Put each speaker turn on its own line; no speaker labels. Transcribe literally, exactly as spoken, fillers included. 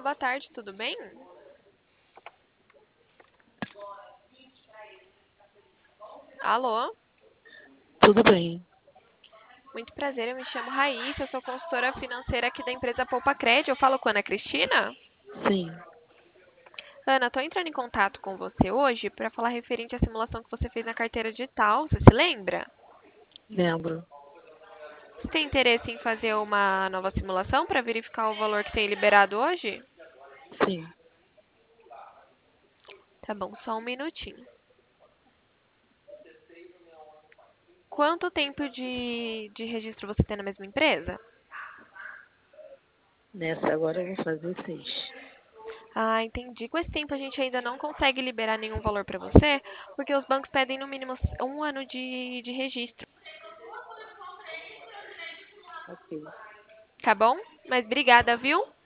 boa tarde, tudo bem? Alô?
Tudo bem,
Muito prazer, eu me chamo Raíssa, eu sou consultora financeira aqui da empresa Poupa Crédito. Eu falo com a Ana Cristina?
sim,
Ana, estou entrando em contato com você hoje para falar referente à simulação que você fez na carteira digital, você se lembra?
lembro.
Você tem interesse em fazer uma nova simulação para verificar o valor que tem liberado hoje?
Sim,
Tá bom, só um minutinho. Quanto tempo de, de registro você tem na mesma empresa?
nessa agora eu vou fazer seis.
Ah, entendi. Com esse tempo a gente ainda não consegue liberar nenhum valor para você, porque os bancos pedem no mínimo um ano de, de registro,
Ok.
tá bom? Mas obrigada, viu?